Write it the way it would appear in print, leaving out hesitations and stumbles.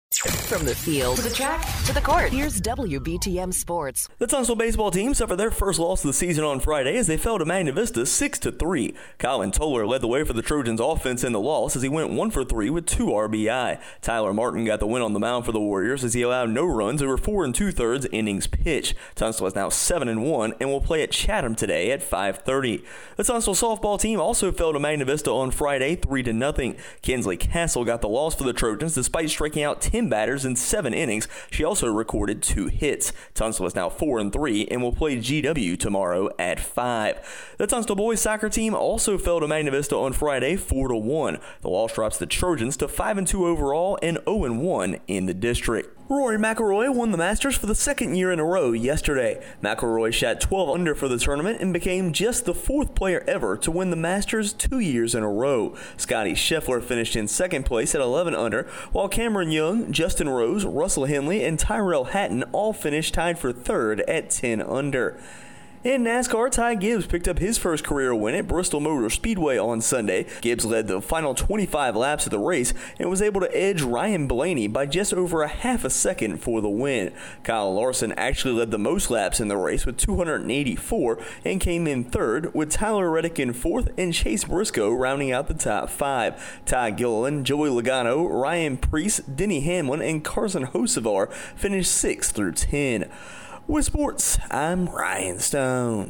From the field to the track to the court, here's WBTM Sports. The Tunstall baseball team suffered their first loss of the season on Friday as they fell to Magna Vista 6-3. Colin Toller led the way for the Trojans offense in the loss as he went 1 for 3 with 2 RBI. Tyler Martin got the win on the mound for the Warriors as he allowed no runs over 4 2/3 innings pitched. Tunstall is now 7-1 and will play at Chatham today at 5:30. The Tunstall softball team also fell to Magna Vista on Friday 3-0. Kinsley Castle got the loss for the Trojans despite striking out 10 batters in 7 innings. She also recorded 2 hits. Tunstall is now 4-3 and will play GW tomorrow at 5. The Tunstall boys soccer team also fell to Magna Vista on Friday 4-1. The loss drops the Trojans to 5-2 overall and 0-1 in the district. Rory McIlroy won the Masters for the second year in a row yesterday. McIlroy shot 12 under for the tournament and became just the 4th player ever to win the Masters 2 years in a row. Scotty Scheffler finished in second place at 11 under, while Cameron Young, Justin Rose, Russell Henley, and Tyrell Hatton all finished tied for third at 10 under. In NASCAR, Ty Gibbs picked up his first career win at Bristol Motor Speedway on Sunday. Gibbs led the final 25 laps of the race and was able to edge Ryan Blaney by just over a half a second for the win. Kyle Larson actually led the most laps in the race with 284 and came in third, with Tyler Reddick in fourth and Chase Briscoe rounding out the top 5. Ty Gilliland, Joey Logano, Ryan Preece, Denny Hamlin, and Carson Hocevar finished 6 through 10. With sports, I'm Ryan Stone.